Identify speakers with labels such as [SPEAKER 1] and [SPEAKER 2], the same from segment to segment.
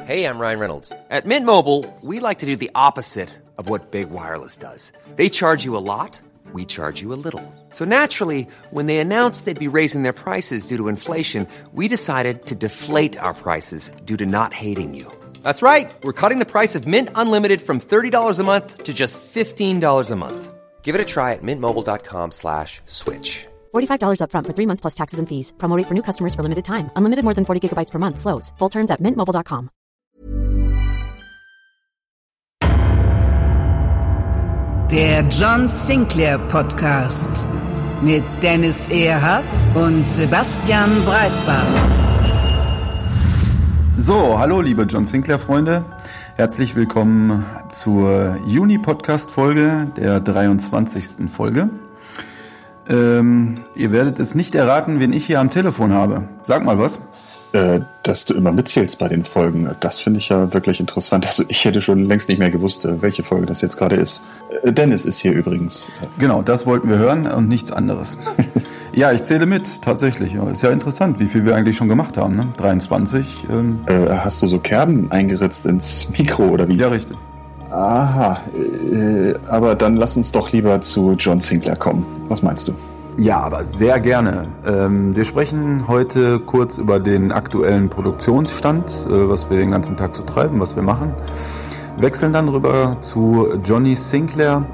[SPEAKER 1] Hey, I'm Ryan Reynolds. At Mint Mobile, we like to do the opposite of what Big Wireless does. They charge you a lot, we charge you a little. So naturally, when they announced they'd be raising their prices due to inflation, we decided to deflate our prices due to not hating you. That's right. We're cutting the price of Mint Unlimited from $30 a month to just $15 a month. Give it a try at mintmobile.com/switch.
[SPEAKER 2] $45 up front for 3 months plus taxes and fees. Promo rate for new customers for limited time. Unlimited more than 40 gigabytes per month. Slows full terms at mintmobile.com.
[SPEAKER 3] Der John Sinclair Podcast mit Dennis Erhardt und Sebastian Breitbach.
[SPEAKER 4] So, hallo liebe John Sinclair Freunde. Herzlich willkommen zur Juni-Podcast-Folge, der 23. Folge. Ihr werdet es nicht erraten, wen ich hier am Telefon habe. Sag mal was.
[SPEAKER 5] Dass du immer mitzählst bei den Folgen, das finde ich ja wirklich interessant. Also ich hätte schon längst nicht mehr gewusst, welche Folge das jetzt gerade ist. Dennis ist hier übrigens.
[SPEAKER 4] Genau, das wollten wir hören und nichts anderes. Ja, ich zähle mit, tatsächlich. Ist ja interessant, wie viel wir eigentlich schon gemacht haben, ne? 23.
[SPEAKER 5] Hast du so Kerben eingeritzt ins Mikro oder wie?
[SPEAKER 4] Ja, richtig.
[SPEAKER 5] Aha, aber dann lass uns doch lieber zu John Sinclair kommen. Was meinst du?
[SPEAKER 4] Ja, aber sehr gerne. Wir sprechen heute kurz über den aktuellen Produktionsstand, was wir den ganzen Tag so treiben, was wir machen. Wechseln dann rüber zu Johnny Sinclair,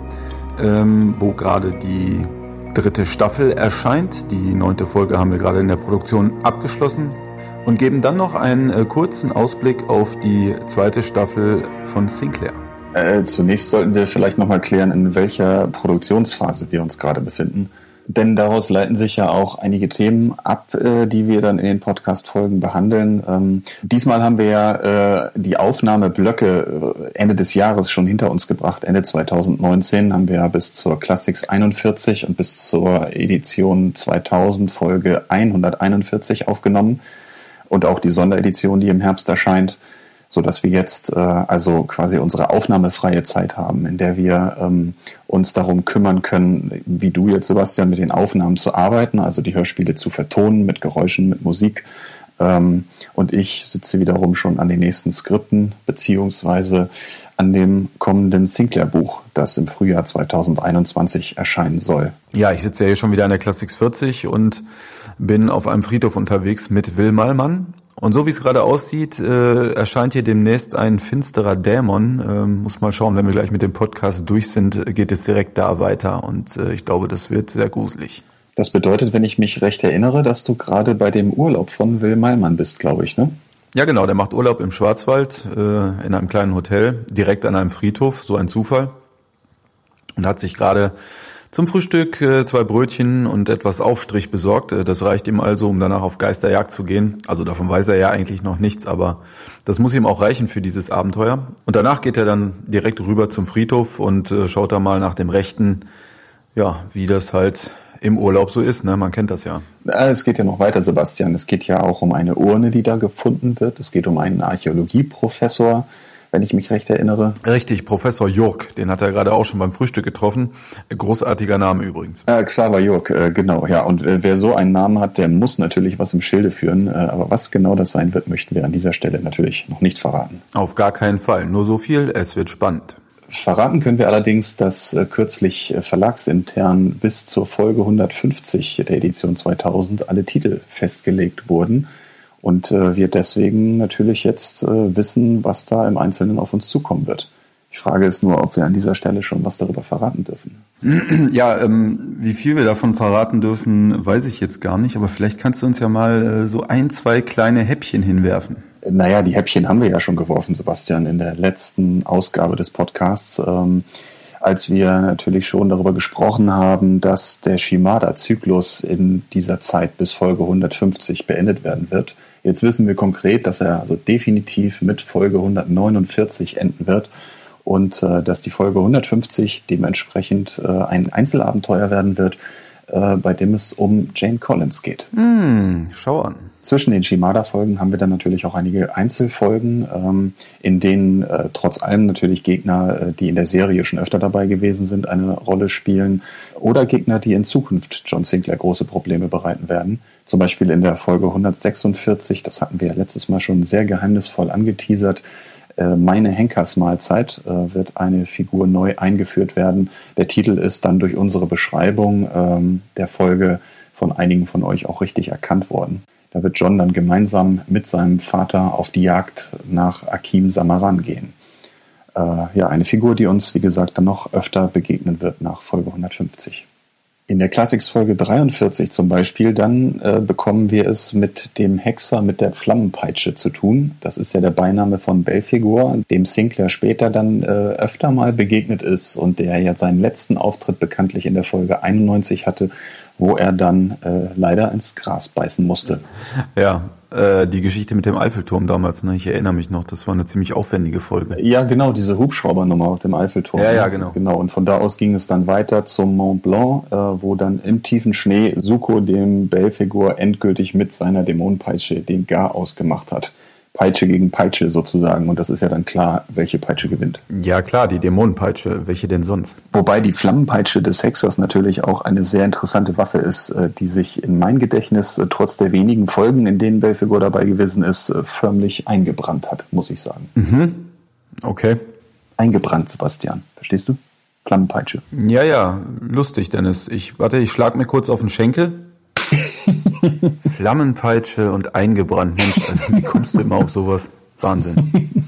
[SPEAKER 4] wo gerade die 3. Staffel erscheint. Die 9. Folge haben wir gerade in der Produktion abgeschlossen. Und geben dann noch einen kurzen Ausblick auf die 2. Staffel von Sinclair.
[SPEAKER 5] Zunächst sollten wir vielleicht nochmal klären, in welcher Produktionsphase wir uns gerade befinden. Denn daraus leiten sich ja auch einige Themen ab, die wir dann in den Podcast-Folgen behandeln. Diesmal haben wir ja die Aufnahmeblöcke Ende des Jahres schon hinter uns gebracht. Ende 2019 haben wir ja bis zur Classics 41 und bis zur Edition 2000 Folge 141 aufgenommen. Und auch die Sonderedition, die im Herbst erscheint, so dass wir jetzt also quasi unsere aufnahmefreie Zeit haben, in der wir uns darum kümmern können, wie du jetzt, Sebastian, mit den Aufnahmen zu arbeiten, also die Hörspiele zu vertonen mit Geräuschen, mit Musik. Und ich sitze wiederum schon an den nächsten Skripten, beziehungsweise an dem kommenden Sinclair-Buch, das im Frühjahr 2021 erscheinen soll.
[SPEAKER 4] Ja, ich sitze ja hier schon wieder in der Classics 40 und bin auf einem Friedhof unterwegs mit Will Mallmann. Und so wie es gerade aussieht, erscheint hier demnächst ein finsterer Dämon. Muss mal schauen, wenn wir gleich mit dem Podcast durch sind, geht es direkt da weiter. Und ich glaube, das wird sehr gruselig.
[SPEAKER 5] Das bedeutet, wenn ich mich recht erinnere, dass du gerade bei dem Urlaub von Will Mallmann bist, glaube ich, ne?
[SPEAKER 4] Ja, genau. Der macht Urlaub im Schwarzwald, in einem kleinen Hotel, direkt an einem Friedhof. So ein Zufall. Und hat sich gerade zum Frühstück 2 Brötchen und etwas Aufstrich besorgt. Das reicht ihm also, um danach auf Geisterjagd zu gehen. Also davon weiß er ja eigentlich noch nichts, aber das muss ihm auch reichen für dieses Abenteuer. Und danach geht er dann direkt rüber zum Friedhof und schaut da mal nach dem Rechten, ja, wie das halt im Urlaub so ist, ne? Man kennt das ja.
[SPEAKER 5] Es geht ja noch weiter, Sebastian. Es geht ja auch um eine Urne, die da gefunden wird. Es geht um einen Archäologieprofessor, wenn ich mich recht erinnere.
[SPEAKER 4] Richtig, Professor Jurk, den hat er gerade auch schon beim Frühstück getroffen. Großartiger Name übrigens.
[SPEAKER 5] Xaver Jurk, genau, ja. Und wer so einen Namen hat, der muss natürlich was im Schilde führen. Aber was genau das sein wird, möchten wir an dieser Stelle natürlich noch nicht verraten.
[SPEAKER 4] Auf gar keinen Fall. Nur so viel, es wird spannend.
[SPEAKER 5] Verraten können wir allerdings, dass kürzlich verlagsintern bis zur Folge 150 der Edition 2000 alle Titel festgelegt wurden. Und wir deswegen natürlich jetzt wissen, was da im Einzelnen auf uns zukommen wird. Die Frage ist nur, ob wir an dieser Stelle schon was darüber verraten dürfen.
[SPEAKER 4] Ja, wie viel wir davon verraten dürfen, weiß ich jetzt gar nicht. Aber vielleicht kannst du uns ja mal so 1, 2 kleine Häppchen hinwerfen.
[SPEAKER 5] Naja, die Häppchen haben wir ja schon geworfen, Sebastian, in der letzten Ausgabe des Podcasts. Als wir natürlich schon darüber gesprochen haben, dass der Shimada-Zyklus in dieser Zeit bis Folge 150 beendet werden wird. Jetzt wissen wir konkret, dass er also definitiv mit Folge 149 enden wird und dass die Folge 150 dementsprechend ein Einzelabenteuer werden wird, bei dem es um Jane Collins geht.
[SPEAKER 4] Schau an.
[SPEAKER 5] Zwischen den Shimada-Folgen haben wir dann natürlich auch einige Einzelfolgen, in denen trotz allem natürlich Gegner, die in der Serie schon öfter dabei gewesen sind, eine Rolle spielen. Oder Gegner, die in Zukunft John Sinclair große Probleme bereiten werden. Zum Beispiel in der Folge 146, das hatten wir ja letztes Mal schon sehr geheimnisvoll angeteasert, Meine Henkersmahlzeit, wird eine Figur neu eingeführt werden. Der Titel ist dann durch unsere Beschreibung der Folge von einigen von euch auch richtig erkannt worden. Da wird John dann gemeinsam mit seinem Vater auf die Jagd nach Akim Samaran gehen. Eine Figur, die uns, wie gesagt, dann noch öfter begegnen wird nach Folge 150. In der Classics-Folge 43 zum Beispiel, dann bekommen wir es mit dem Hexer mit der Flammenpeitsche zu tun. Das ist ja der Beiname von Belphegor, dem Sinclair später dann öfter mal begegnet ist und der ja seinen letzten Auftritt bekanntlich in der Folge 91 hatte, wo er dann leider ins Gras beißen musste.
[SPEAKER 4] Ja, die Geschichte mit dem Eiffelturm damals, ne? Ich erinnere mich noch, das war eine ziemlich aufwendige Folge.
[SPEAKER 5] Ja, genau, diese Hubschraubernummer auf dem Eiffelturm.
[SPEAKER 4] Ja, genau.
[SPEAKER 5] Genau. Und von da aus ging es dann weiter zum Mont Blanc, wo dann im tiefen Schnee Zuko dem Belphegor endgültig mit seiner Dämonenpeitsche den Garaus gemacht hat. Peitsche gegen Peitsche sozusagen. Und das ist ja dann klar, welche Peitsche gewinnt.
[SPEAKER 4] Ja klar, die Dämonenpeitsche. Welche denn sonst?
[SPEAKER 5] Wobei die Flammenpeitsche des Hexers natürlich auch eine sehr interessante Waffe ist, die sich in mein Gedächtnis trotz der wenigen Folgen, in denen Belphegor dabei gewesen ist, förmlich eingebrannt hat, muss ich sagen.
[SPEAKER 4] Okay.
[SPEAKER 5] Eingebrannt, Sebastian. Verstehst du? Flammenpeitsche.
[SPEAKER 4] Ja, lustig, Dennis. Ich schlag mir kurz auf den Schenkel. Flammenpeitsche und eingebrannt. Mensch, also wie kommst du immer auf sowas? Wahnsinn.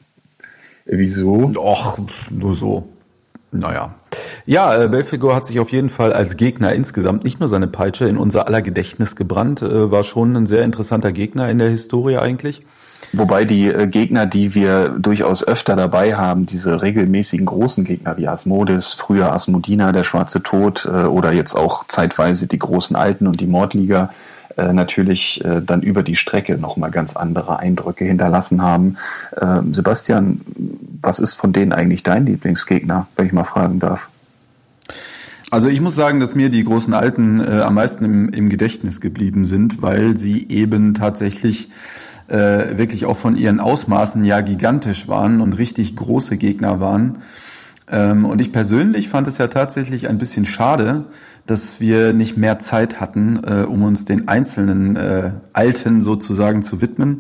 [SPEAKER 5] Wieso?
[SPEAKER 4] Och, nur so. Naja. Ja, Belphegor hat sich auf jeden Fall als Gegner insgesamt, nicht nur seine Peitsche, in unser aller Gedächtnis gebrannt. War schon ein sehr interessanter Gegner in der Historie eigentlich.
[SPEAKER 5] Wobei die Gegner, die wir durchaus öfter dabei haben, diese regelmäßigen großen Gegner wie Asmodis, früher Asmodina, der Schwarze Tod oder jetzt auch zeitweise die großen Alten und die Mordliga, natürlich dann über die Strecke nochmal ganz andere Eindrücke hinterlassen haben. Sebastian, was ist von denen eigentlich dein Lieblingsgegner, wenn ich mal fragen darf?
[SPEAKER 4] Also ich muss sagen, dass mir die großen Alten am meisten im Gedächtnis geblieben sind, weil sie eben tatsächlich wirklich auch von ihren Ausmaßen ja gigantisch waren und richtig große Gegner waren. Und ich persönlich fand es ja tatsächlich ein bisschen schade, dass wir nicht mehr Zeit hatten, um uns den einzelnen Alten sozusagen zu widmen.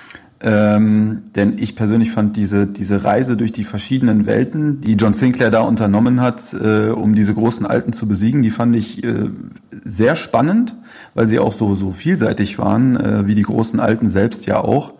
[SPEAKER 4] Denn ich persönlich fand diese Reise durch die verschiedenen Welten, die John Sinclair da unternommen hat, um diese großen Alten zu besiegen, die fand ich sehr spannend, weil sie auch so vielseitig waren, wie die großen Alten selbst ja auch.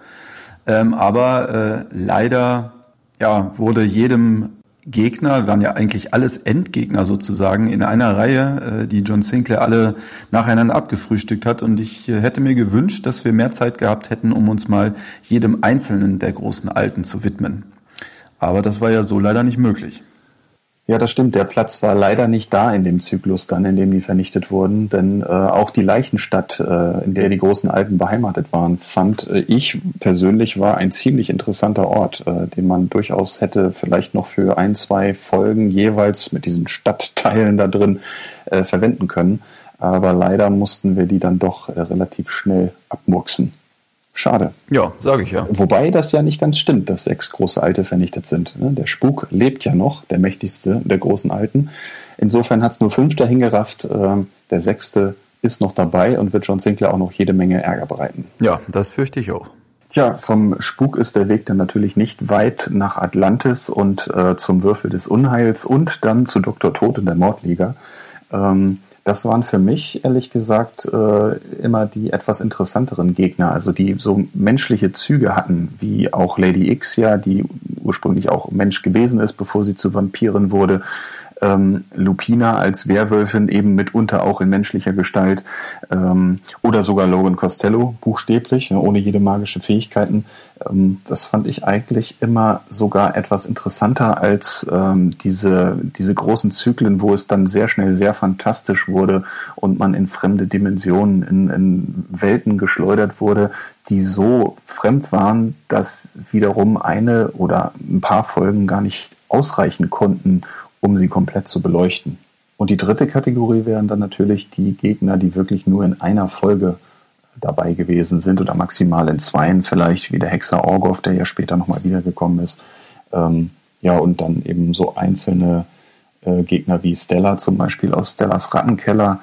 [SPEAKER 4] Aber leider wurde jedem Gegner, waren ja eigentlich alles Endgegner sozusagen in einer Reihe, die John Sinclair alle nacheinander abgefrühstückt hat. Und ich hätte mir gewünscht, dass wir mehr Zeit gehabt hätten, um uns mal jedem einzelnen der großen Alten zu widmen. Aber das war ja so leider nicht möglich.
[SPEAKER 5] Ja, das stimmt. Der Platz war leider nicht da in dem Zyklus dann, in dem die vernichtet wurden. Denn auch die Leichenstadt, in der die großen Alten beheimatet waren, fand ich persönlich war ein ziemlich interessanter Ort, den man durchaus hätte vielleicht noch für 1-2 Folgen jeweils mit diesen Stadtteilen da drin verwenden können. Aber leider mussten wir die dann doch relativ schnell abmurksen. Schade.
[SPEAKER 4] Ja, sage ich ja.
[SPEAKER 5] Wobei das ja nicht ganz stimmt, dass 6 große Alte vernichtet sind. Der Spuk lebt ja noch, der mächtigste der großen Alten. Insofern hat es nur 5 dahin gerafft. Der 6. ist noch dabei und wird John Sinclair auch noch jede Menge Ärger bereiten.
[SPEAKER 4] Ja, das fürchte ich auch.
[SPEAKER 5] Tja, vom Spuk ist der Weg dann natürlich nicht weit nach Atlantis und zum Würfel des Unheils und dann zu Dr. Tod in der Mordliga. Das waren für mich, ehrlich gesagt, immer die etwas interessanteren Gegner, also die so menschliche Züge hatten, wie auch Lady X ja, die ursprünglich auch Mensch gewesen ist, bevor sie zu Vampirin wurde. Lupina als Werwölfin eben mitunter auch in menschlicher Gestalt oder sogar Logan Costello, buchstäblich, ohne jede magische Fähigkeiten. Das fand ich eigentlich immer sogar etwas interessanter als diese großen Zyklen, wo es dann sehr schnell sehr fantastisch wurde und man in fremde Dimensionen, in Welten geschleudert wurde, die so fremd waren, dass wiederum eine oder ein paar Folgen gar nicht ausreichen konnten, um sie komplett zu beleuchten. Und die dritte Kategorie wären dann natürlich die Gegner, die wirklich nur in einer Folge dabei gewesen sind oder maximal in 2 vielleicht, wie der Hexer Orgoth, der ja später nochmal wiedergekommen ist. Und dann eben so einzelne Gegner wie Stella zum Beispiel aus Stellas Rattenkeller.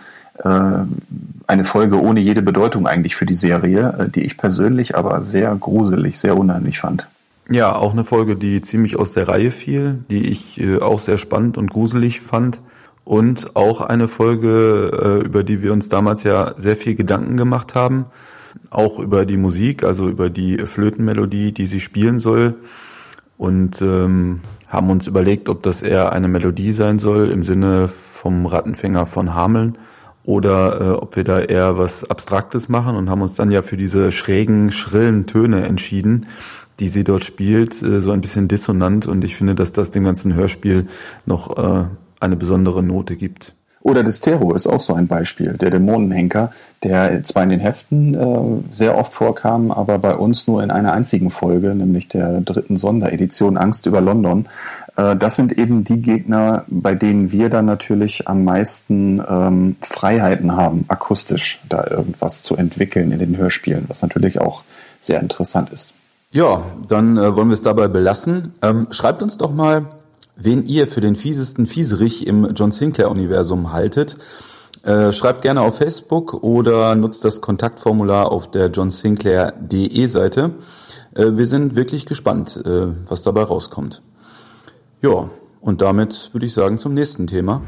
[SPEAKER 5] Eine Folge ohne jede Bedeutung eigentlich für die Serie, die ich persönlich aber sehr gruselig, sehr unheimlich fand.
[SPEAKER 4] Ja, auch eine Folge, die ziemlich aus der Reihe fiel, die ich auch sehr spannend und gruselig fand. Und auch eine Folge, über die wir uns damals ja sehr viel Gedanken gemacht haben. Auch über die Musik, also über die Flötenmelodie, die sie spielen soll. Und haben uns überlegt, ob das eher eine Melodie sein soll im Sinne vom Rattenfänger von Hameln oder ob wir da eher was Abstraktes machen und haben uns dann ja für diese schrägen, schrillen Töne entschieden, die sie dort spielt, so ein bisschen dissonant. Und ich finde, dass das dem ganzen Hörspiel noch eine besondere Note gibt.
[SPEAKER 5] Oder Destero ist auch so ein Beispiel, der Dämonenhenker, der zwar in den Heften sehr oft vorkam, aber bei uns nur in einer einzigen Folge, nämlich der 3. Sonderedition Angst über London. Das sind eben die Gegner, bei denen wir dann natürlich am meisten Freiheiten haben, akustisch da irgendwas zu entwickeln in den Hörspielen, was natürlich auch sehr interessant ist.
[SPEAKER 4] Ja, dann wollen wir es dabei belassen. Schreibt uns doch mal, wen ihr für den fiesesten Fieserich im John Sinclair-Universum haltet. Schreibt gerne auf Facebook oder nutzt das Kontaktformular auf der johnsinclair.de Seite. Wir sind wirklich gespannt, was dabei rauskommt. Ja, und damit würde ich sagen zum nächsten Thema.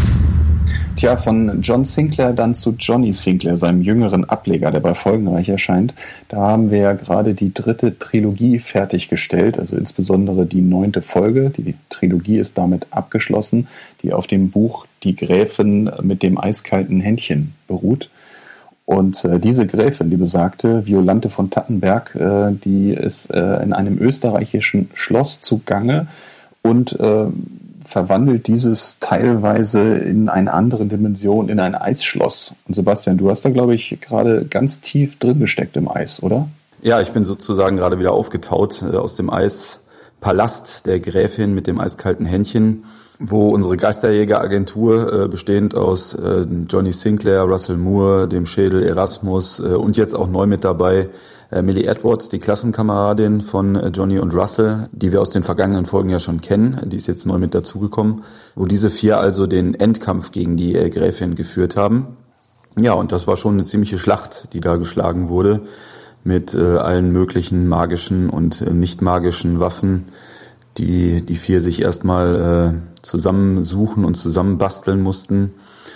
[SPEAKER 5] Tja, von John Sinclair dann zu Johnny Sinclair, seinem jüngeren Ableger, der bei Folgenreich erscheint. Da haben wir ja gerade die 3. Trilogie fertiggestellt, also insbesondere die 9. Folge. Die Trilogie ist damit abgeschlossen, die auf dem Buch Die Gräfin mit dem eiskalten Händchen beruht. Und diese Gräfin, die besagte Violante von Tattenberg, die ist in einem österreichischen Schloss zugange und verwandelt dieses teilweise in eine andere Dimension, in ein Eisschloss. Und Sebastian, du hast da, glaube ich, gerade ganz tief drin gesteckt im Eis, oder?
[SPEAKER 4] Ja, ich bin sozusagen gerade wieder aufgetaut aus dem Eispalast der Gräfin mit dem eiskalten Händchen, wo unsere Geisterjägeragentur bestehend aus Johnny Sinclair, Russell Moore, dem Schädel Erasmus und jetzt auch neu mit dabei Millie Edwards, die Klassenkameradin von Johnny und Russell, die wir aus den vergangenen Folgen ja schon kennen, die ist jetzt neu mit dazugekommen, wo diese 4 also den Endkampf gegen die Gräfin geführt haben. Ja, und das war schon eine ziemliche Schlacht, die da geschlagen wurde, mit allen möglichen magischen und nicht magischen Waffen, die 4 sich erstmal zusammensuchen und zusammenbasteln mussten,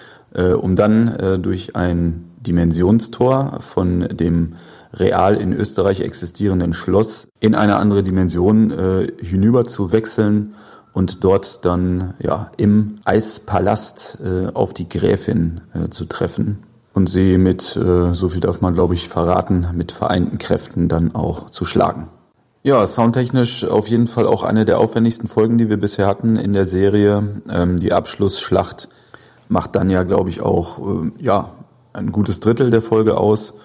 [SPEAKER 4] um dann durch ein Dimensionstor von dem real in Österreich existierenden Schloss in eine andere Dimension hinüber zu wechseln und dort dann im Eispalast auf die Gräfin zu treffen und sie mit, so viel darf man glaube ich verraten, mit vereinten Kräften dann auch zu schlagen. Ja, soundtechnisch auf jeden Fall auch eine der aufwendigsten Folgen, die wir bisher hatten in der Serie. Die Abschlussschlacht macht dann ja, glaube ich, auch ein gutes Drittel der Folge aus.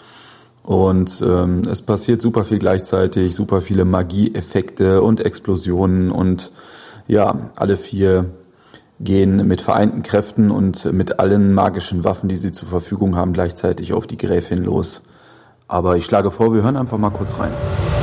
[SPEAKER 4] Und es passiert super viel gleichzeitig, super viele Magieeffekte und Explosionen und ja, alle 4 gehen mit vereinten Kräften und mit allen magischen Waffen, die sie zur Verfügung haben, gleichzeitig auf die Gräfin los. Aber ich schlage vor, wir hören einfach mal kurz rein.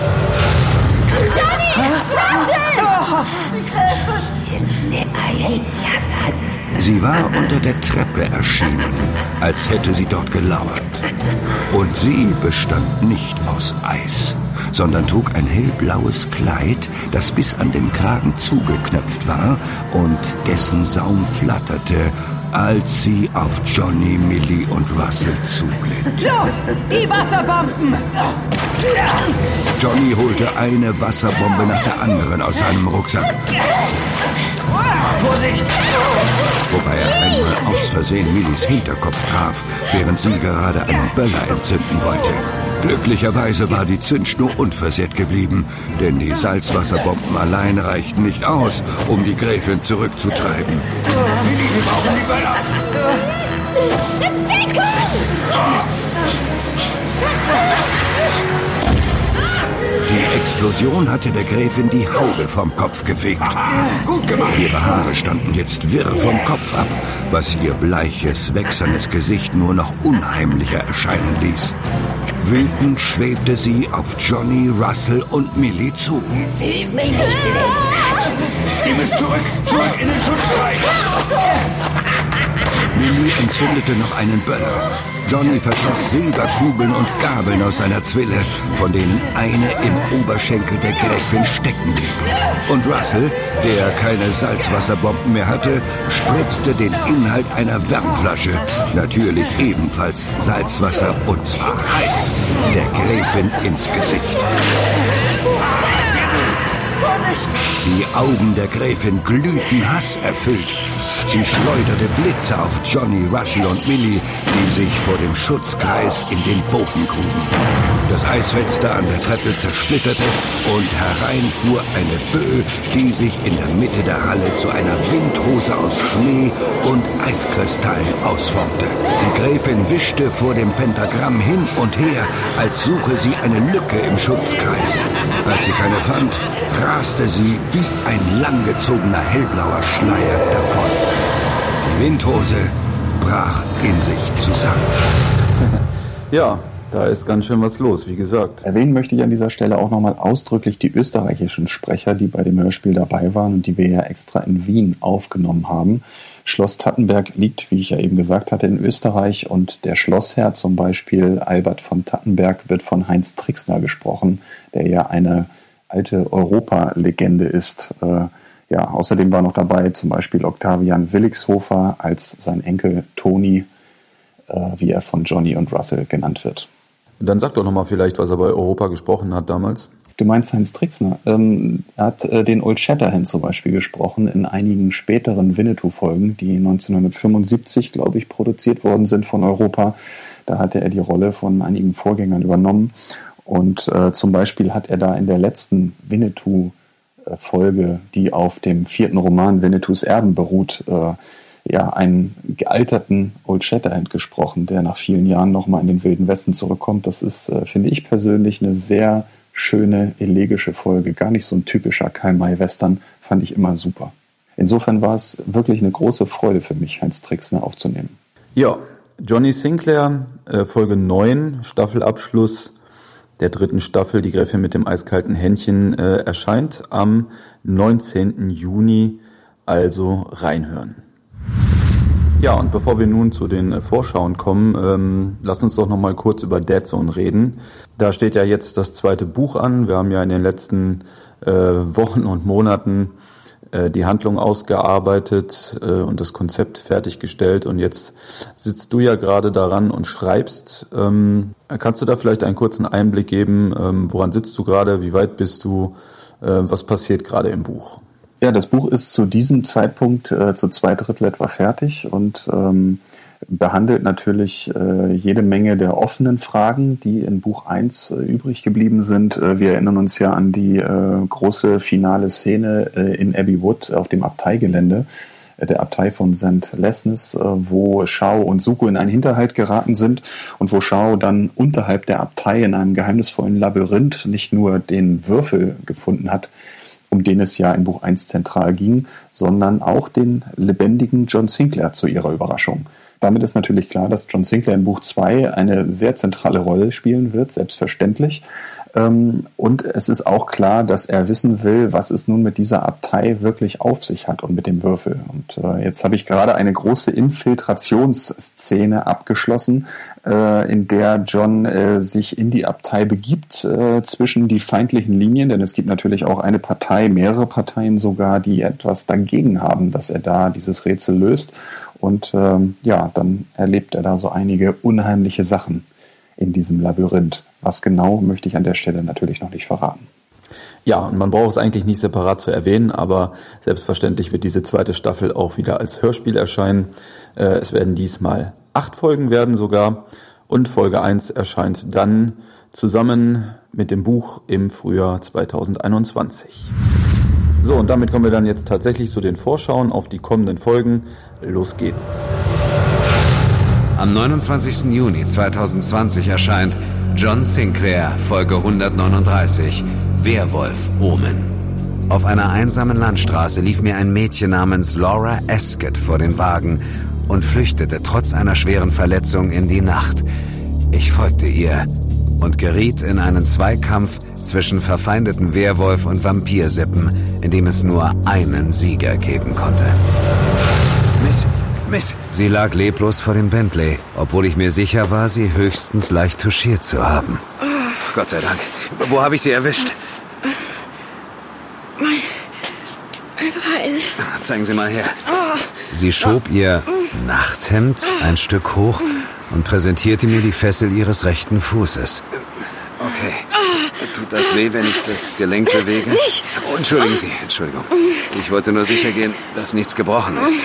[SPEAKER 6] Sie war unter der Treppe erschienen, als hätte sie dort gelauert. Und sie bestand nicht aus Eis, sondern trug ein hellblaues Kleid, das bis an den Kragen zugeknöpft war und dessen Saum flatterte, als sie auf Johnny, Millie und Russell zuglitt.
[SPEAKER 7] Los, die Wasserbomben!
[SPEAKER 6] Johnny holte eine Wasserbombe nach der anderen aus seinem Rucksack.
[SPEAKER 7] Vorsicht!
[SPEAKER 6] Wobei er einmal aus Versehen Millis Hinterkopf traf, während sie gerade einen Böller entzünden wollte. Glücklicherweise war die Zündschnur unversehrt geblieben, denn die Salzwasserbomben allein reichten nicht aus, um die Gräfin zurückzutreiben.
[SPEAKER 7] Milli, wir brauchen die Böller!
[SPEAKER 6] Die Explosion hatte der Gräfin die Haube vom Kopf gefegt.
[SPEAKER 7] Gut gemacht.
[SPEAKER 6] Ihre Haare standen jetzt wirr vom Kopf ab, was ihr bleiches, wächsernes Gesicht nur noch unheimlicher erscheinen ließ. Wütend schwebte sie auf Johnny, Russell und Millie zu.
[SPEAKER 7] Sie mich nicht. Ihr müsst zurück in den Schutzkreis.
[SPEAKER 6] Millie entzündete noch einen Böller. Johnny verschoss Silberkugeln und Gabeln aus seiner Zwille, von denen eine im Oberschenkel der Gräfin stecken blieb. Und Russell, der keine Salzwasserbomben mehr hatte, spritzte den Inhalt einer Wärmflasche, natürlich ebenfalls Salzwasser und zwar heiß, der Gräfin ins Gesicht. Die Augen der Gräfin glühten hasserfüllt. Sie schleuderte Blitze auf Johnny, Russell und Millie, die sich vor dem Schutzkreis in den Boden gruben. Das Eisfenster an der Treppe zersplitterte und herein fuhr eine Böe, die sich in der Mitte der Halle zu einer Windhose aus Schnee und Eiskristallen ausformte. Die Gräfin wischte vor dem Pentagramm hin und her, als suche sie eine Lücke im Schutzkreis. Als sie keine fand, raste sie wie ein langgezogener hellblauer Schleier davon. Die Windhose brach in sich zusammen.
[SPEAKER 4] Ja, da ist ganz schön was los, wie gesagt.
[SPEAKER 5] Erwähnen möchte ich an dieser Stelle auch nochmal ausdrücklich die österreichischen Sprecher, die bei dem Hörspiel dabei waren und die wir ja extra in Wien aufgenommen haben. Schloss Tattenberg liegt, wie ich ja eben gesagt hatte, in Österreich und der Schlossherr zum Beispiel, Albert von Tattenberg, wird von Heinz Trixner gesprochen, der ja eine alte Europa-Legende ist. Ja, außerdem war noch dabei zum Beispiel Octavian Willigshofer als sein Enkel Toni, wie er von Johnny und Russell genannt wird.
[SPEAKER 4] Dann sag doch nochmal vielleicht, was er bei Europa gesprochen hat damals.
[SPEAKER 5] Du meinst Heinz Trixner. Er hat den Old Shatterhand zum Beispiel gesprochen in einigen späteren Winnetou-Folgen, die 1975, glaube ich, produziert worden sind von Europa. Da hatte er die Rolle von einigen Vorgängern übernommen. Und zum Beispiel hat er da in der letzten Winnetou-Folge, die auf dem 4. Roman Winnetous Erben beruht, einen gealterten Old Shatterhand gesprochen, der nach vielen Jahren nochmal in den Wilden Westen zurückkommt. Das ist, finde ich persönlich, eine sehr schöne, elegische Folge. Gar nicht so ein typischer Karl-May-Western, fand ich immer super. Insofern war es wirklich eine große Freude für mich, Heinz Trixner aufzunehmen.
[SPEAKER 4] Ja, Johnny Sinclair, Folge 9, Staffelabschluss der 3. Staffel, die Gräfin mit dem eiskalten Händchen, erscheint am 19. Juni, also reinhören. Ja, und bevor wir nun zu den Vorschauen kommen, lass uns doch noch mal kurz über Dead Zone reden. Da steht ja jetzt das 2. Buch an. Wir haben ja in den letzten Wochen und Monaten die Handlung ausgearbeitet und das Konzept fertiggestellt. Und jetzt sitzt du ja gerade daran und schreibst. Kannst du da vielleicht einen kurzen Einblick geben? Woran sitzt du gerade? Wie weit bist du? Was passiert gerade im Buch?
[SPEAKER 5] Ja, das Buch ist zu diesem Zeitpunkt zu 2/3 etwa fertig und behandelt natürlich jede Menge der offenen Fragen, die in Buch 1 übrig geblieben sind. Wir erinnern uns ja an die große finale Szene in Abbey Wood auf dem Abteigelände, der Abtei von St. Lesnes, wo Shao und Zuko in einen Hinterhalt geraten sind und wo Shao dann unterhalb der Abtei in einem geheimnisvollen Labyrinth nicht nur den Würfel gefunden hat, um den es ja in Buch 1 zentral ging, sondern auch den lebendigen John Sinclair zu ihrer Überraschung. Damit ist natürlich klar, dass John Sinclair in Buch 2 eine sehr zentrale Rolle spielen wird, selbstverständlich. Und es ist auch klar, dass er wissen will, was es nun mit dieser Abtei wirklich auf sich hat und mit dem Würfel. Und jetzt habe ich gerade eine große Infiltrationsszene abgeschlossen, in der John sich in die Abtei begibt, zwischen die feindlichen Linien, denn es gibt natürlich auch eine Partei, mehrere Parteien sogar, die etwas dagegen haben, dass er da dieses Rätsel löst. Und dann erlebt er da so einige unheimliche Sachen in diesem Labyrinth. Was genau, möchte ich an der Stelle natürlich noch nicht verraten.
[SPEAKER 4] Ja, und man braucht es eigentlich nicht separat zu erwähnen, aber selbstverständlich wird diese 2. Staffel auch wieder als Hörspiel erscheinen. Es werden diesmal 8 Folgen werden sogar und Folge 1 erscheint dann zusammen mit dem Buch im Frühjahr 2021. So, und damit kommen wir dann jetzt tatsächlich zu den Vorschauen auf die kommenden Folgen. Los geht's.
[SPEAKER 8] Am 29. Juni 2020 erscheint John Sinclair, Folge 139, Werwolf-Omen. Auf einer einsamen Landstraße lief mir ein Mädchen namens Laura Escott vor den Wagen und flüchtete trotz einer schweren Verletzung in die Nacht. Ich folgte ihr und geriet in einen Zweikampf zwischen verfeindeten Werwolf- und Vampirsippen, in dem es nur einen Sieger geben konnte.
[SPEAKER 9] Miss.
[SPEAKER 8] Sie lag leblos vor dem Bentley, obwohl ich mir sicher war, sie höchstens leicht touchiert zu haben.
[SPEAKER 9] Gott sei Dank. Wo habe ich Sie erwischt?
[SPEAKER 10] Mein Bein.
[SPEAKER 9] Zeigen Sie mal her.
[SPEAKER 8] Sie schob ihr Nachthemd ein Stück hoch und präsentierte mir die Fessel ihres rechten Fußes.
[SPEAKER 9] Okay. Tut das weh, wenn ich das Gelenk bewege?
[SPEAKER 10] Nicht.
[SPEAKER 9] Oh, entschuldigen Sie, Entschuldigung. Ich wollte nur sicher gehen, dass nichts gebrochen ist.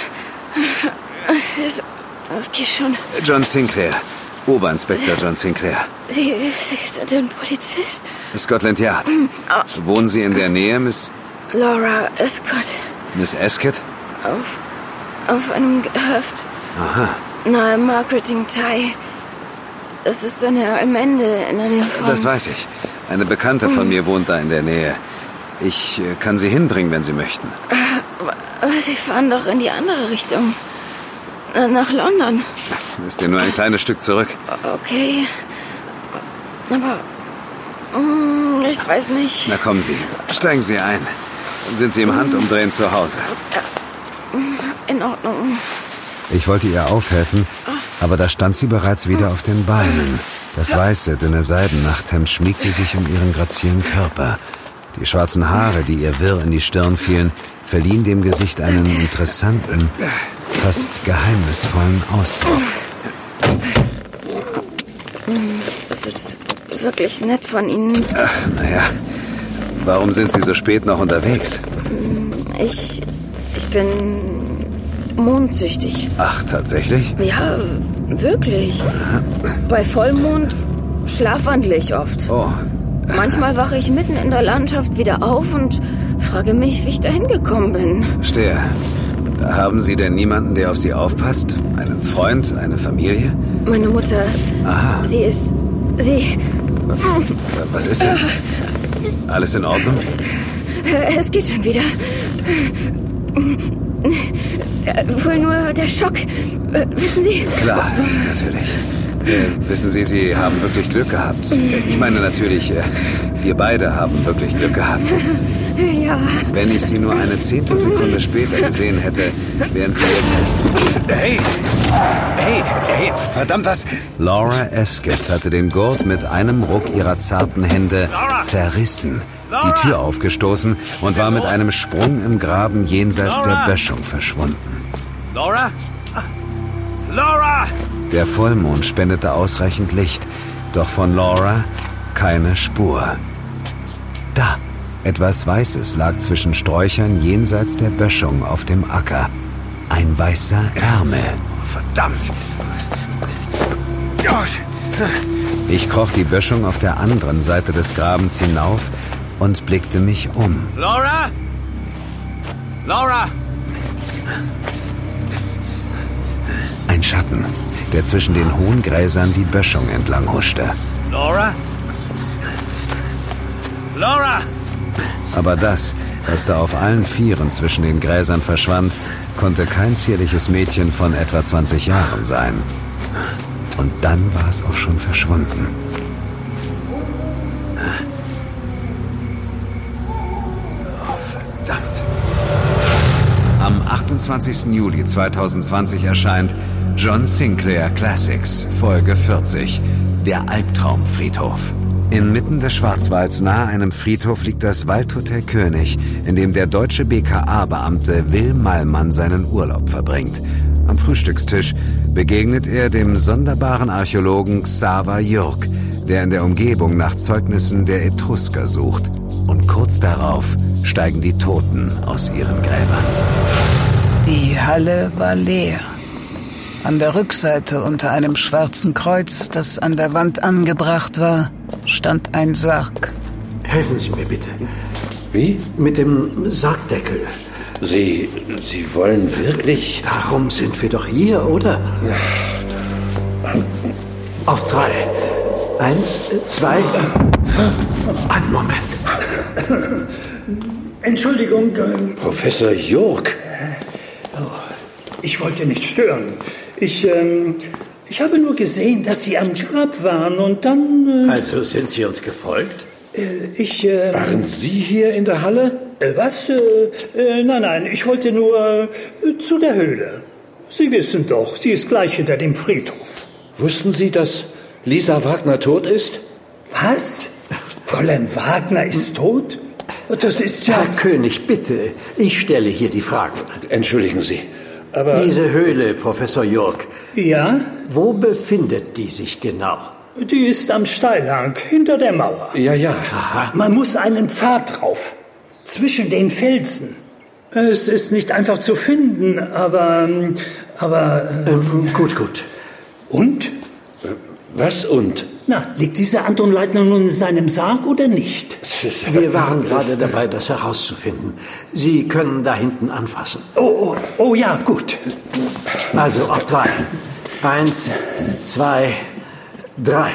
[SPEAKER 10] Das geht schon.
[SPEAKER 9] John Sinclair. Oberinspektor John Sinclair.
[SPEAKER 10] Sie sind ein Polizist?
[SPEAKER 9] Scotland Yard. Wohnen Sie in der Nähe, Miss...
[SPEAKER 10] Laura Escott.
[SPEAKER 9] Miss Escott?
[SPEAKER 10] Auf einem Gehöft.
[SPEAKER 9] Aha.
[SPEAKER 10] Nahe Marketing Thai. Das ist eine Allmende in der Nähe von...
[SPEAKER 9] Das weiß ich. Eine Bekannte von mir wohnt da in der Nähe. Ich kann Sie hinbringen, wenn Sie möchten.
[SPEAKER 10] Aber Sie fahren doch in die andere Richtung. Nach London.
[SPEAKER 9] Ist ja nur ein kleines Stück zurück.
[SPEAKER 10] Okay. Aber... ich weiß nicht.
[SPEAKER 9] Na kommen Sie, steigen Sie ein. Dann sind Sie im Handumdrehen zu Hause.
[SPEAKER 10] In Ordnung.
[SPEAKER 8] Ich wollte ihr aufhelfen, aber da stand sie bereits wieder auf den Beinen. Das weiße, dünne Seidennachthemd schmiegte sich um ihren grazilen Körper. Die schwarzen Haare, die ihr wirr in die Stirn fielen, verliehen dem Gesicht einen interessanten, fast geheimnisvollen Ausdruck.
[SPEAKER 10] Das ist wirklich nett von Ihnen.
[SPEAKER 9] Ach, naja. Warum sind Sie so spät noch unterwegs?
[SPEAKER 10] Ich bin mondsüchtig.
[SPEAKER 9] Ach, tatsächlich?
[SPEAKER 10] Ja, wirklich. Bei Vollmond schlafwandle ich oft.
[SPEAKER 9] Oh.
[SPEAKER 10] Manchmal wache ich mitten in der Landschaft wieder auf und frage mich, wie ich dahin gekommen bin.
[SPEAKER 9] Verstehe. Haben Sie denn niemanden, der auf Sie aufpasst? Einen Freund, eine Familie?
[SPEAKER 10] Meine Mutter.
[SPEAKER 9] Aha.
[SPEAKER 10] Sie...
[SPEAKER 9] Was ist denn? Alles in Ordnung?
[SPEAKER 10] Es geht schon wieder. Wohl nur der Schock. Wissen Sie?
[SPEAKER 9] Klar, natürlich. Wissen Sie, Sie haben wirklich Glück gehabt. Ich meine natürlich, wir beide haben wirklich Glück gehabt.
[SPEAKER 10] Ja.
[SPEAKER 9] Wenn ich Sie nur eine Zehntelsekunde später gesehen hätte, wären Sie jetzt... Hey, verdammt was!
[SPEAKER 8] Laura Escott hatte den Gurt mit einem Ruck ihrer zarten Hände zerrissen, die Tür aufgestoßen und war mit einem Sprung im Graben jenseits der Böschung verschwunden.
[SPEAKER 9] Laura? Laura!
[SPEAKER 8] Der Vollmond spendete ausreichend Licht, doch von Laura keine Spur. Da, etwas Weißes lag zwischen Sträuchern jenseits der Böschung auf dem Acker. Ein weißer Ärmel.
[SPEAKER 9] Verdammt!
[SPEAKER 8] Ich kroch die Böschung auf der anderen Seite des Grabens hinauf und blickte mich um.
[SPEAKER 9] Laura? Laura!
[SPEAKER 8] Ein Schatten, der zwischen den hohen Gräsern die Böschung entlang huschte.
[SPEAKER 9] Laura? Laura!
[SPEAKER 8] Aber das, was da auf allen Vieren zwischen den Gräsern verschwand, konnte kein zierliches Mädchen von etwa 20 Jahren sein. Und dann war es auch schon verschwunden.
[SPEAKER 9] Oh, verdammt.
[SPEAKER 8] Am 28. Juli 2020 erscheint John Sinclair Classics, Folge 40, der Albtraumfriedhof. Inmitten des Schwarzwalds nahe einem Friedhof liegt das Waldhotel König, in dem der deutsche BKA-Beamte Will Mallmann seinen Urlaub verbringt. Am Frühstückstisch begegnet er dem sonderbaren Archäologen Xaver Jürg, der in der Umgebung nach Zeugnissen der Etrusker sucht. Und kurz darauf steigen die Toten aus ihren Gräbern.
[SPEAKER 3] Die Halle war leer. An der Rückseite unter einem schwarzen Kreuz, das an der Wand angebracht war, stand ein Sarg.
[SPEAKER 11] Helfen Sie mir bitte.
[SPEAKER 12] Wie?
[SPEAKER 11] Mit dem Sargdeckel.
[SPEAKER 12] Sie wollen wirklich...
[SPEAKER 11] Darum sind wir doch hier, oder?
[SPEAKER 12] Ja.
[SPEAKER 11] Auf 3. 1, 2... Einen Moment. Entschuldigung.
[SPEAKER 12] Professor York.
[SPEAKER 11] Ich wollte nicht stören. Ich habe nur gesehen, dass Sie am Grab waren und dann...
[SPEAKER 13] Also sind Sie uns gefolgt?
[SPEAKER 12] Waren Sie hier in der Halle?
[SPEAKER 11] Was? Nein, ich wollte nur zu der Höhle. Sie wissen doch, sie ist gleich hinter dem Friedhof.
[SPEAKER 12] Wussten Sie, dass Lisa Wagner tot ist?
[SPEAKER 11] Was? Fräulein Wagner ist tot? Das ist ja...
[SPEAKER 13] Herr König, bitte, ich stelle hier die Fragen.
[SPEAKER 12] Entschuldigen Sie, aber...
[SPEAKER 13] Diese Höhle, Professor York.
[SPEAKER 11] Ja?
[SPEAKER 13] Wo befindet die sich genau?
[SPEAKER 11] Die ist am Steilhang, hinter der Mauer.
[SPEAKER 12] Ja.
[SPEAKER 13] Aha.
[SPEAKER 11] Man muss einen Pfad drauf, zwischen den Felsen. Es ist nicht einfach zu finden, aber...
[SPEAKER 13] Gut.
[SPEAKER 11] Und?
[SPEAKER 12] Was und?
[SPEAKER 11] Na, liegt dieser Anton Leitner nun in seinem Sarg oder nicht?
[SPEAKER 13] Wir waren gerade dabei, das herauszufinden. Sie können da hinten anfassen.
[SPEAKER 11] Oh ja, gut.
[SPEAKER 13] Also auf 3. 1, 2, 3.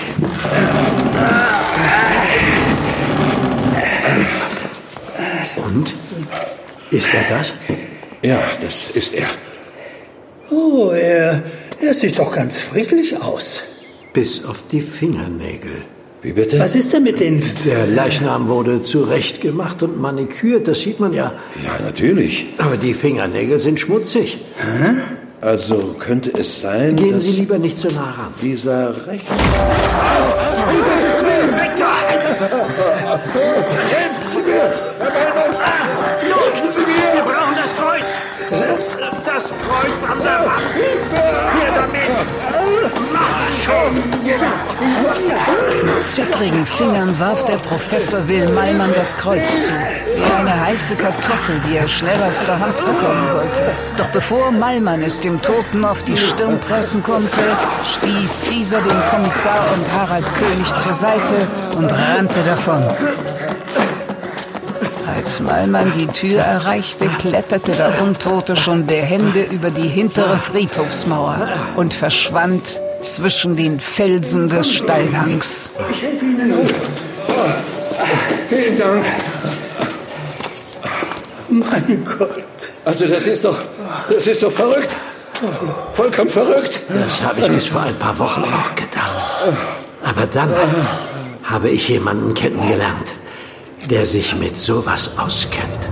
[SPEAKER 13] Und? Ist er das?
[SPEAKER 12] Ja, das ist er.
[SPEAKER 11] Oh, er sieht doch ganz friedlich aus.
[SPEAKER 13] Bis auf die Fingernägel.
[SPEAKER 12] Wie bitte?
[SPEAKER 11] Was ist denn mit den...
[SPEAKER 13] Der Leichnam wurde zurechtgemacht und manikürt, das sieht man ja.
[SPEAKER 12] Ja, natürlich.
[SPEAKER 13] Aber die Fingernägel sind schmutzig.
[SPEAKER 11] Hä?
[SPEAKER 12] Also könnte es sein,
[SPEAKER 13] Gehen
[SPEAKER 12] dass
[SPEAKER 13] Sie lieber nicht so nah ran.
[SPEAKER 12] dieser Recht...
[SPEAKER 13] Um Gottes Willen, weg da! Wir brauchen das Kreuz! Das Kreuz an der Wand! Hier damit! Mach schon!
[SPEAKER 3] Mit zittrigen Fingern warf der Professor Will Malmann das Kreuz zu, wie eine heiße Kartoffel, die er schnell aus der Hand bekommen wollte. Doch bevor Malmann es dem Toten auf die Stirn pressen konnte, stieß dieser den Kommissar und Harald König zur Seite und rannte davon. Als Malmann die Tür erreichte, kletterte der Untote schon der Hände über die hintere Friedhofsmauer und verschwand zwischen den Felsen des Steilhangs.
[SPEAKER 11] Ich helfe Ihnen hoch.
[SPEAKER 12] Vielen Dank.
[SPEAKER 11] Mein Gott.
[SPEAKER 12] Also das ist doch verrückt. Vollkommen verrückt.
[SPEAKER 13] Das habe ich bis vor ein paar Wochen auch gedacht. Aber dann habe ich jemanden kennengelernt, der sich mit sowas auskennt.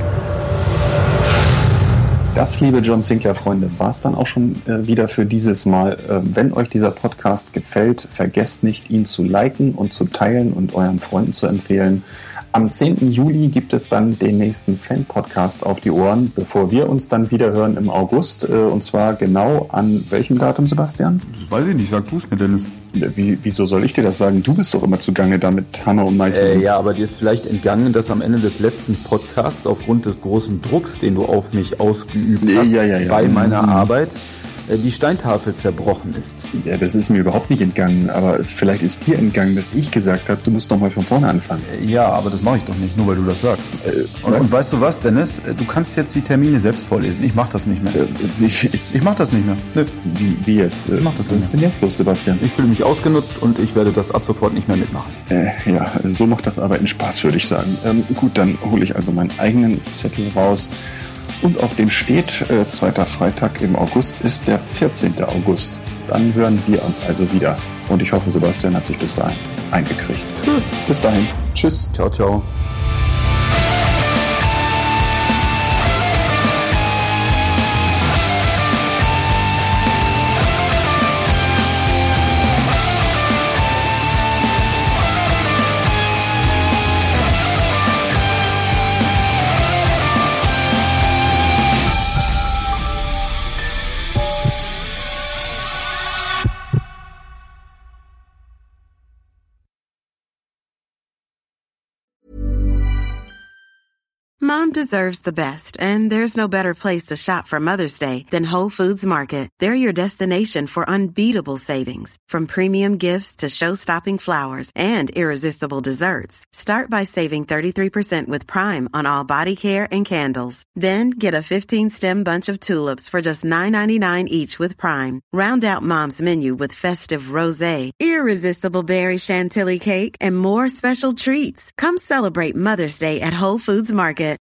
[SPEAKER 5] Das, liebe John Sinclair-Freunde, war es dann auch schon wieder für dieses Mal. Wenn euch dieser Podcast gefällt, vergesst nicht, ihn zu liken und zu teilen und euren Freunden zu empfehlen. Am 10. Juli gibt es dann den nächsten Fan-Podcast auf die Ohren, bevor wir uns dann wieder hören im August. Und zwar genau an welchem Datum, Sebastian?
[SPEAKER 4] Das weiß ich nicht, sag du es mir, Dennis.
[SPEAKER 5] Wieso soll ich dir das sagen? Du bist doch immer zugange da mit Hammer und Meißel.
[SPEAKER 4] Ja, aber dir ist vielleicht entgangen, dass am Ende des letzten Podcasts aufgrund des großen Drucks, den du auf mich ausgeübt hast, bei meiner Arbeit, die Steintafel zerbrochen ist.
[SPEAKER 5] Ja, das ist mir überhaupt nicht entgangen, aber vielleicht ist dir entgangen, dass ich gesagt habe, du musst nochmal von vorne anfangen.
[SPEAKER 4] Ja, aber das mache ich doch nicht, nur weil du das sagst. Und weißt du was, Dennis? Du kannst jetzt die Termine selbst vorlesen. Ich mache das nicht mehr. Ich mache das nicht mehr. Nö.
[SPEAKER 5] Wie jetzt?
[SPEAKER 4] Ich mach das nicht mehr.
[SPEAKER 5] Was ist denn jetzt los, Sebastian?
[SPEAKER 4] Ich fühle mich ausgenutzt und ich werde das ab sofort nicht mehr mitmachen.
[SPEAKER 5] Ja, so macht das Arbeiten Spaß, würde ich sagen. Gut, dann hole ich also meinen eigenen Zettel raus. Und auf dem steht, zweiter Freitag im August ist der 14. August. Dann hören wir uns also wieder. Und ich hoffe, Sebastian hat sich bis dahin eingekriegt. Bis dahin. Tschüss.
[SPEAKER 4] Ciao, ciao.
[SPEAKER 14] Mom deserves the best, and there's no better place to shop for Mother's Day than Whole Foods Market. They're your destination for unbeatable savings, from premium gifts to show-stopping flowers and irresistible desserts. Start by saving 33% with Prime on all body care and candles. Then get a 15-stem bunch of tulips for just $9.99 each with Prime. Round out Mom's menu with festive rosé, irresistible berry chantilly cake, and more special treats. Come celebrate Mother's Day at Whole Foods Market.